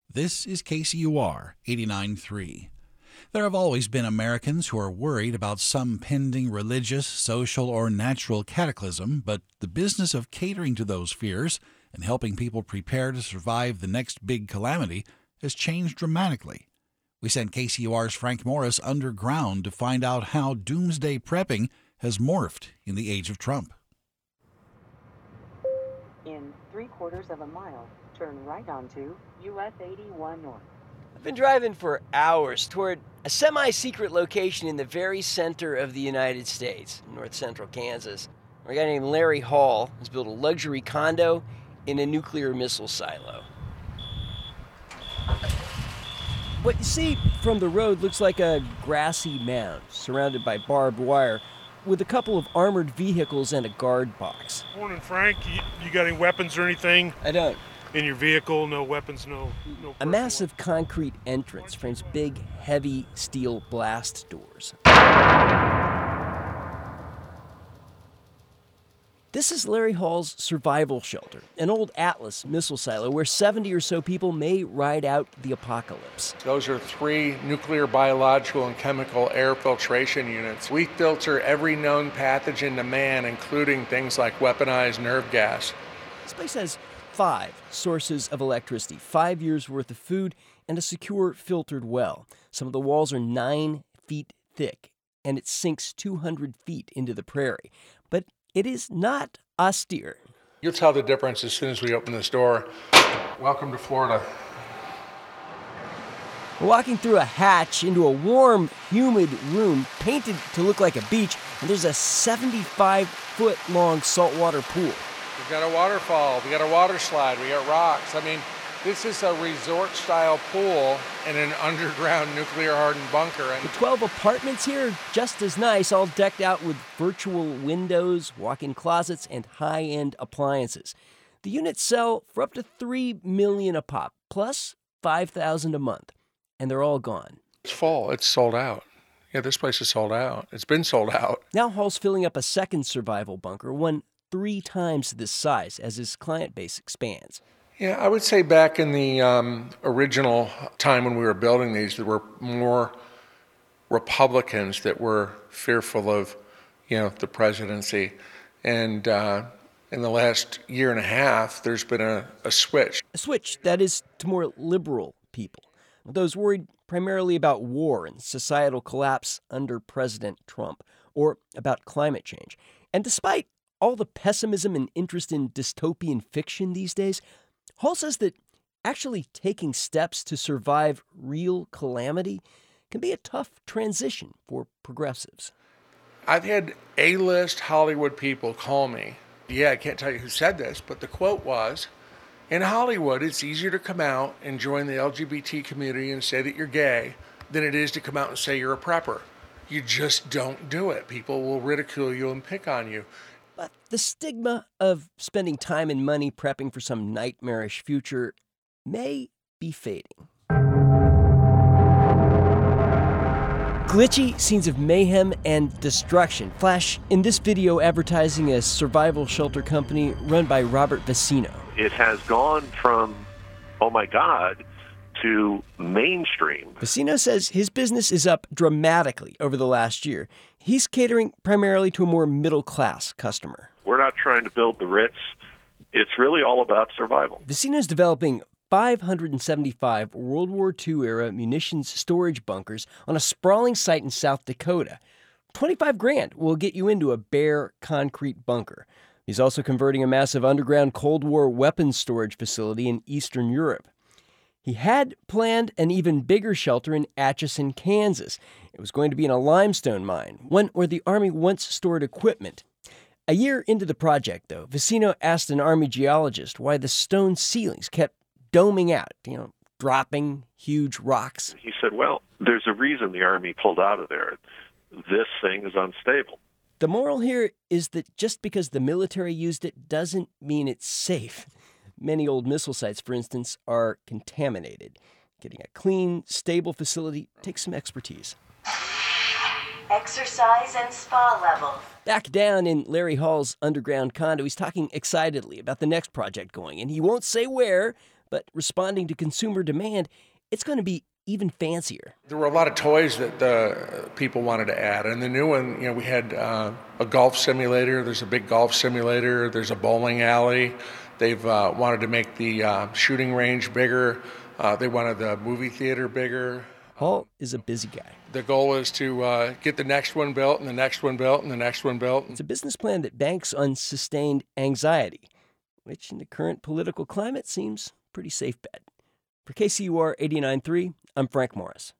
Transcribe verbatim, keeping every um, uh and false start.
This is K C U R eighty-nine point three. There have always been Americans who are worried about some pending religious, social, or natural cataclysm, but the business of catering to those fears and helping people prepare to survive the next big calamity has changed dramatically. We sent K C U R's Frank Morris underground to find out how doomsday prepping has morphed in the age of Trump. In three quarters of a mile, turn right onto U S eighty-one North. I've been driving for hours toward a semi-secret location in the very center of the United States, north central Kansas, where a guy named Larry Hall has built a luxury condo in a nuclear missile silo. What you see from the road looks like a grassy mound surrounded by barbed wire with a couple of armored vehicles and a guard box. Morning, Frank. You, you got any weapons or anything? I don't. In your vehicle? No weapons, no... no A massive concrete entrance frames big, heavy steel blast doors. This is Larry Hall's survival shelter, an old Atlas missile silo where seventy or so people may ride out the apocalypse. Those are three nuclear, biological, and chemical air filtration units. We filter every known pathogen to man, including things like weaponized nerve gas. This place has five sources of electricity, five years' worth of food, and a secure filtered well. Some of the walls are nine feet thick, and it sinks two hundred feet into the prairie. But it is not austere. You'll tell the difference as soon as we open this door. Welcome to Florida. We're walking through a hatch into a warm, humid room painted to look like a beach, and there's a seventy-five foot long saltwater pool. We've got a waterfall, we got a water slide, we got rocks. I mean, this is a resort-style pool in an underground nuclear-hardened bunker. And the twelve apartments here, just as nice, all decked out with virtual windows, walk-in closets, and high-end appliances. The units sell for up to three million dollars a pop, plus five thousand dollars a month, and they're all gone. It's full. It's sold out. Yeah, this place is sold out. It's been sold out. Now Hall's filling up a second survival bunker, one three times this size, as his client base expands. Yeah, I would say back in the um, original time when we were building these, there were more Republicans that were fearful of, you know, the presidency. And uh, in the last year and a half, there's been a, a switch. A switch, that is, to more liberal people. Those worried primarily about war and societal collapse under President Trump, or about climate change. And despite all the pessimism and interest in dystopian fiction these days, Hall says that actually taking steps to survive real calamity can be a tough transition for progressives. I've had A-list Hollywood people call me. Yeah, I can't tell you who said this, but the quote was, in Hollywood, it's easier to come out and join the L G B T community and say that you're gay than it is to come out and say you're a prepper. You just don't do it. People will ridicule you and pick on you. But the stigma of spending time and money prepping for some nightmarish future may be fading. Glitchy scenes of mayhem and destruction flash in this video advertising a survival shelter company run by Robert Vecino. It has gone from, oh my God, to mainstream. Vecino says his business is up dramatically over the last year. He's catering primarily to a more middle-class customer. We're not trying to build the Ritz. It's really all about survival. Vecino's developing five hundred seventy-five World War Two-era munitions storage bunkers on a sprawling site in South Dakota. twenty-five grand will get you into a bare concrete bunker. He's also converting a massive underground Cold War weapons storage facility in Eastern Europe. He had planned an even bigger shelter in Atchison, Kansas. It was going to be in a limestone mine, one where the Army once stored equipment. A year into the project, though, Vecino asked an Army geologist why the stone ceilings kept doming out, you know, dropping huge rocks. He said, well, there's a reason the Army pulled out of there. This thing is unstable. The moral here is that just because the military used it doesn't mean it's safe. Many old missile sites, for instance, are contaminated. Getting a clean, stable facility takes some expertise. Exercise and spa levels. Back down in Larry Hall's underground condo, he's talking excitedly about the next project going, and he won't say where, but responding to consumer demand, it's going to be even fancier. There were a lot of toys that the people wanted to add, and the new one, you know, we had uh, a golf simulator. There's a big golf simulator. There's a bowling alley. They've uh, wanted to make the uh, shooting range bigger. Uh, they wanted the movie theater bigger. Paul is a busy guy. The goal is to uh, get the next one built, and the next one built, and the next one built. It's a business plan that banks on sustained anxiety, which in the current political climate seems a pretty safe bet. For K C U R eighty-nine point three, I'm Frank Morris.